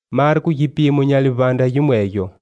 mari kujipimo nyalivanda yimweyo.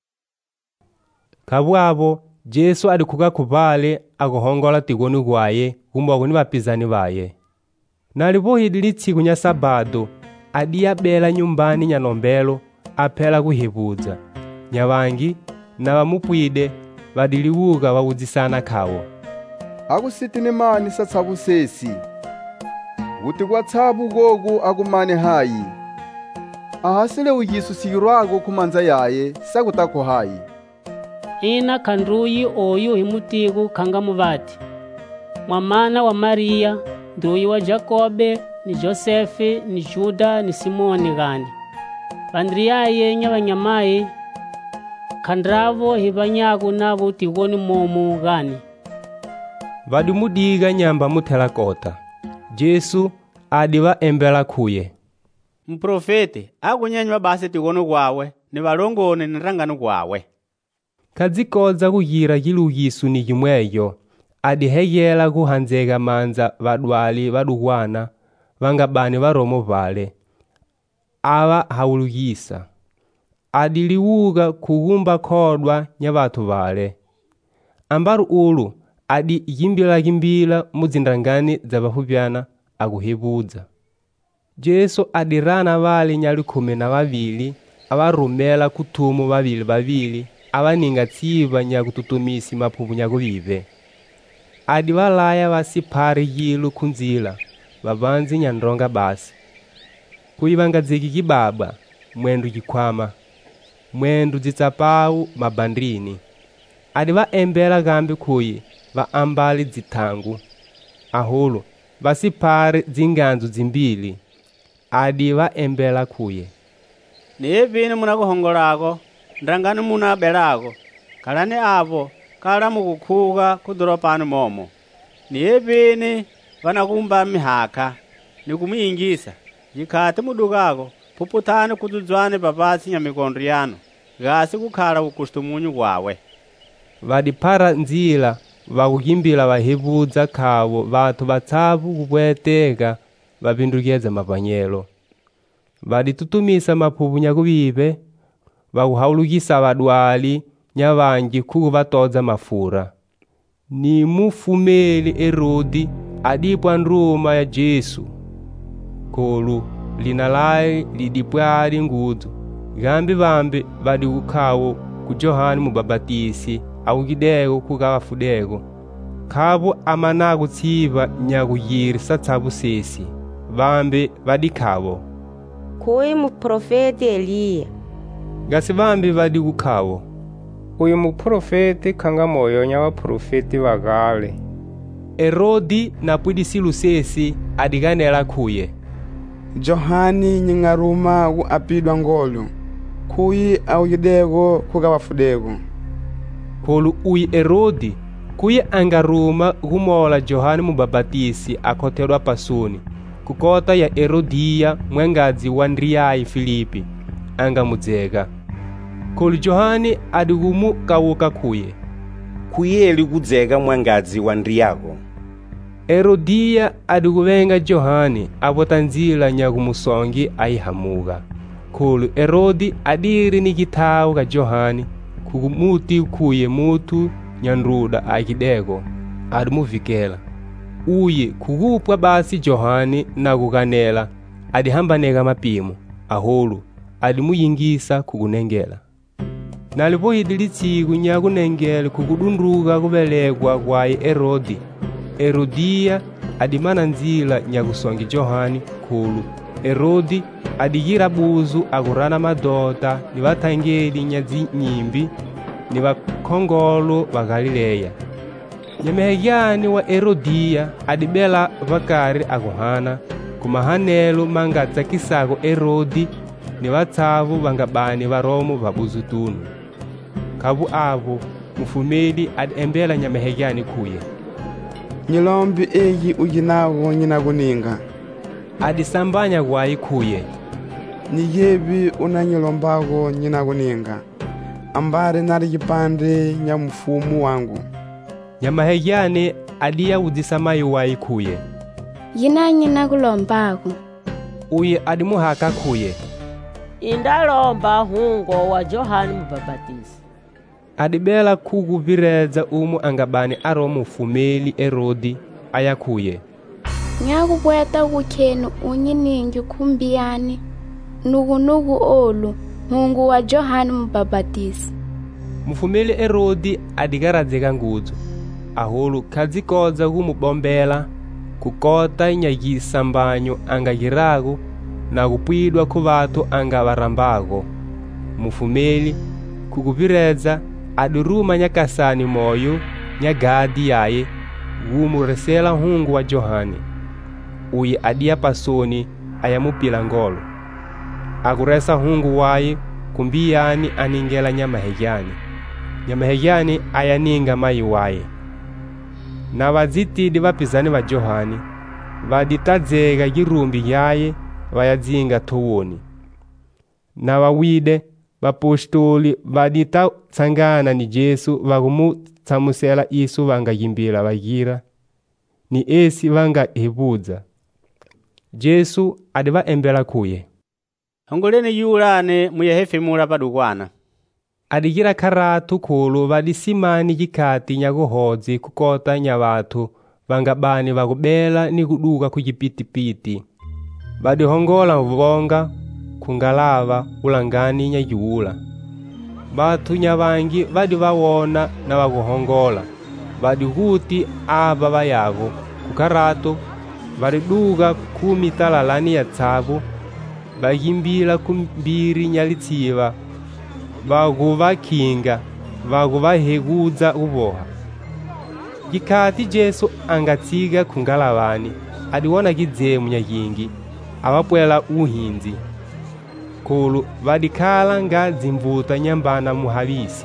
Kabwabo Jesu adikuka kubale akuhongola tigoni gwaye kumbogo ni bapizani baye. Nalibohidili tsiku nya Sabado adiya bela nyumbani nyanombelo apela kuhebuza. Nyabangi na bamupwide badiliwuga bawuzisana kawo. Akusitini mani satsabu sesi. Guti kwa tsabu gogu akumane hayi. Ahasile uyisu sigirwago kumanza yaye sakutako hayi. Ina kanduyi oyu himutigu kanga muvati. Mwamana wa Maria, nduyi wa Jakobe, ni Josefi, ni Juda, ni Simoni gani. Bandriyaye nyabanyamaye, kandravo hibanyagu nabo tigoni momu gani. Vadimudiga nyamba mutela kota. Jesu adiva embela kuye. Mprofete akunyanywa basi tigoni gwawe ni balongone ni rangano gwawe. Kazikoza kugira kilugisu ni yimweyo. Adihegela kuhanzega manza vadwali vadugwana vangabani varomo vale. Ava haulugisa. Adiliwuga kugumba kodwa nyabatu vale. Ambaru ulu adi yimbila muzindangani za bahubyana aguhebuza. Jesu adirana vale nyali 12 abarumela kutumu babili abaninga tsiba nyakututumisi mapubu nyakubive. Adi balaya basipari yilu kunzila babanzi nyandronga basi. Kuibanga ziki kibaba mwendu jikwama mwendu zitsapau mabandrini. Adi baembela gambi kuyi baambali zitangu. Ahulu basipari zinganzu zimbili. Adi baembela kuye. Nibini munakuhongolago ndangani munabelago kalani abo kala mukukuga kudoropani momo. Nibini vanakumba mihaka nikumuyingisa jikati mudugago puputani kuduzwane babasi nyamikondo yano gasi kukhala ukustumunyu gwawe. Vadipara nzila vakuyimbila vahebuza kawo vatu batsabu kubweteka vapindukeze mapanyelo. Vaditutumisa mapubu nyakubibe vakuhaulugisa vadwali nyavangi kukuvatoza mafura. Ni mufumeli Herodi adipwa ndruma ya Jesu. Kolu lina laye lidipwali ngudu. Gambi vambi vadikukawo ku Johani mubabatisi awukidego kukawafudego. Kabo amanagu tsiva nyakuyiri satsabu sesi. Vambi vadikabo. Kuyi muprofeti Eliya. Gasi vambi vadikukawo. Uyu muprofeti kanga moyo nyawa profeti vagale. Herodi na pwidisilu sesi adiganela kuye. Johani nyingaruma u apidwa ngolo. Kuyi awukidego kukawafudego. Kolu uyi Herodi kuye angaruma gumola Johani mubabatisi akotelwa pasuni. Kukota ya Herodia mwengazi wa Ndriyayi Filipi anga mudzega. Kolu Johani adigumu kawuka kuye. Kuyeli kudzega mwengazi wa Ndriyago. Herodia adiguvenga Johani abotanzila nyakumusongi aihamuga. Kolu Herodi adiri ni kitawu ka Johani kukumuti kuye mutu nyandruda akidego adumuvikela. Uye kugupwa basi Johani na kukanela adihambaneka mapimo aholu adimuyingisa kukunengela. Nalipohidili tsiku nyakunengela kukudunduka kubelekwa kwaye Herodi. Herodia adimana nzila nyakusongi Johani kulu. Herodi adikira buzu akurana madota ni batangeli nyazi nyimbi ni bakhongolo ba Galileya. Nyamehegyani wa Herodia adibela bakari akuhana kumahanelo mangatsa kisako Herodi ni batsavu bangabani baromo babuzu tunu. Kabu abo mufumeli adembela nyamehegyani kuye. Nyilombi eyi ujinago nyinaguninga. Adisambanya gwayi kuye. Niyebi unanyilombago nyinaguninga. Ambare nari jipande nyamufumu wangu. Nyamahegyani adiya udisamayi wayi kuye. Yina nyinakulombago. Uye adimuhaka kuye. indalomba hungo wa Johani Mubapatizi. Adibela kukuvireza umu angabani aro mufumeli Herodi ayakuye. Nyakubweta kukhenu unyiningi kumbiyani nugu olu hungu wa Johani Mubapatizi. Mufumeli Herodi adigarazeka ngudzo ahulu kazikoza kumubombela kukota nyagisambanyo angagirago na kupwidwa ku batu angabarambago. Mufumeli kukuvireza aduruma nyakasani moyo nyagadi yaye gumuresela hungu wa Johani uyi adia pasoni ayamupila ngolo aguresa hungu waye kumbiyani aningela nyamahegyani ayaninga mayi waye na bazitidi bapizani ba Johani baditazega girumbi yaye bayazinga towoni na bawide bapostoli badita tsangana ni Jesu bagumutsamusela isu bangayimbila bagira ni esi bangahebuza. Jesu adiba embela kuye hongoleni yulane muyahefemula padukwana adigira karatu kulu badisimani gikati nyaguhozi kukota nyabatu bangabani bagubela ni kuduka kujipitipiti badihongola mvonga kungalava ulangani nyayula batu nyabangi badi bawona na baguhongola badiguti aba bayago kukarato bariduga kumitalalani ya tsabu bayimbila kumbiri nyalitsiva bagubakinga bagubaheguza uboha. Gikati Jesu angatsiga kungalavani adiwona gizemu nyayingi abapwela uhinzi kulu badikala nga zimvuta nyambana muhabisi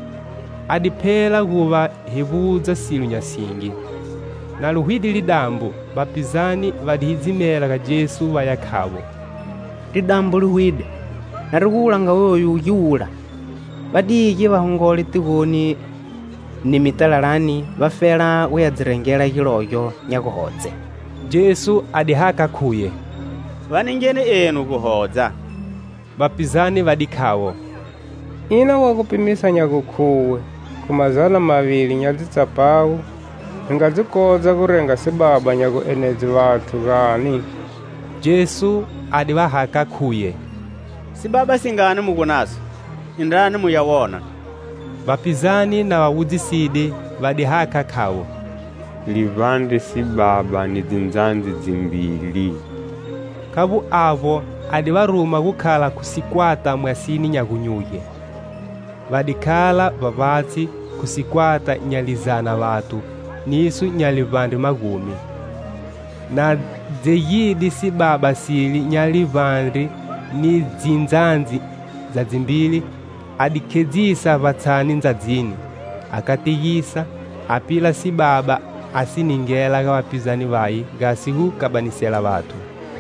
adipela guba hebuza silu nyasingi na luhidi lidambu bapizani badihizimela ka Jesu bayakabo lidambu luhide narugulanga woyu yula badigi bahongole tigoni ni mitalalani bafela uyadzirengela giloyo nyaguhodze. Jesu adihaka kuye vaningene enu kuhodza bapizani badikawo ina wakupimisa nyagukuwe kumazana mavili nyazitsapawu ngazikoza kurenga sibaba nyagu enezi watu gani. Jesu adibahaka kuye sibaba singane mukunaso indani muyawona. Bapizani na wawudziside badihaka kawo livande sibaba ni zinzanzi zimbili kabu avo adibaruma kukala kusikwata mwasini nyagunyuye badikala babatsi kusikwata nyalizana batu nisu nyalivande magumi na zeyidi sibaba sili nyalivande ni zinzanzi za zimbili adikezisa batsani nzadzini akatigisa apila sibaba asiningela kabapizani bayi gasiku kabanisela batu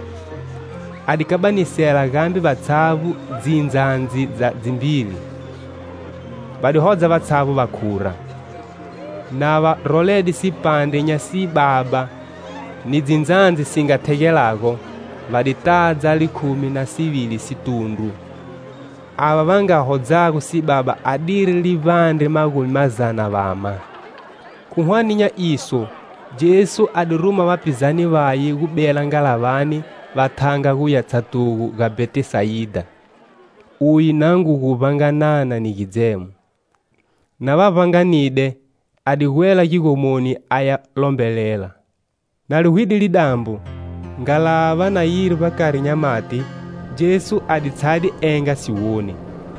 adikabanisela gambi batsabu zinzanzi za zimbili badihodza batsabu bakura naba roledi sipande nyasibaba ni zinzanzi singategelako baditaza 12 situndu aba bangahodzaku sibaba adiri livande magumi mazana bama kuhwaninya iso Jesu adiruma bapizani bayi kubela ngalavani batanga kuyatsatuku ga Betisaida uyi nangu kubanganana ni gizemu na babanganide adihwela kigomoni aya lombelela na luhidi lidambu ngalava na yiri bakari nyamati Jesu aditsadi enga siwoni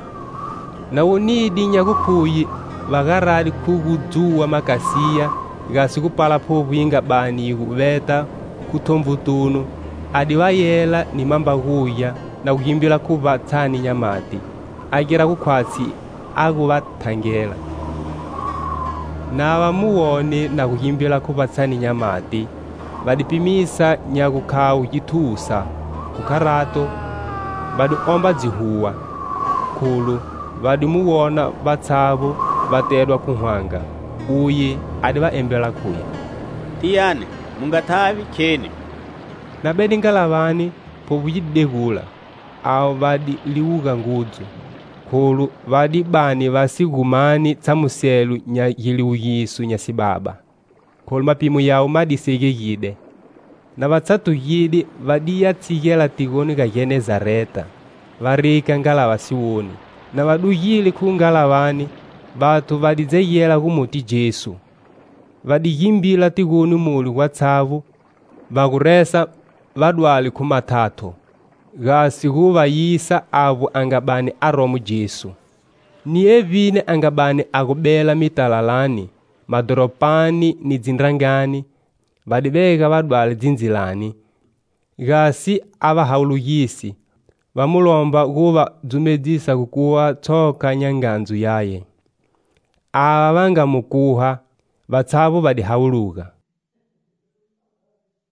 na wonidi nyakukuyi bagaradi kugujuwa makasiya gasikupala pobwinga bani kubeta kutomvutunu adiwayela ni mambaguya na kuhimbila kuba tsani nyamati agira kukwatsi agubatangela na bamuwone na kuhimbila kuba tsani nyamati badipimisa nyakukawu gitusa kukarato badi omba zihuwa kulu badi muwona batsabo batedwa kuhwanga uye adiba embela kuye tiyane mungathavi kene na bedi ngalavani pobuyidegula awo vadi liuka ngudzu khulu vadi bani vasigumani tsamuselu nya yiliuyisu nya sibaba khulu mapimu yawo madisekekide na vatsatukidi vadiyatsikela tikoni ka Genezareta varika ngalawa siwoni na vadukile khu ngalavani vatu vadidzeyela kumuti Jesu vadiyimbila tikoni muli kwa tsavu vakuresa vadwali khu mathatho gasi kuvayisa avo angabani aromu Jesu ni evine angabani akubela mitalalani madoropani ni dzindrangani vadiveka vadwali dzinzilani gasi avahawulukisi vamulomba kuva dzumedzisa kukuwa tsoka nyanganzu yaye ava vangamukuha vatsavu vadihawuluka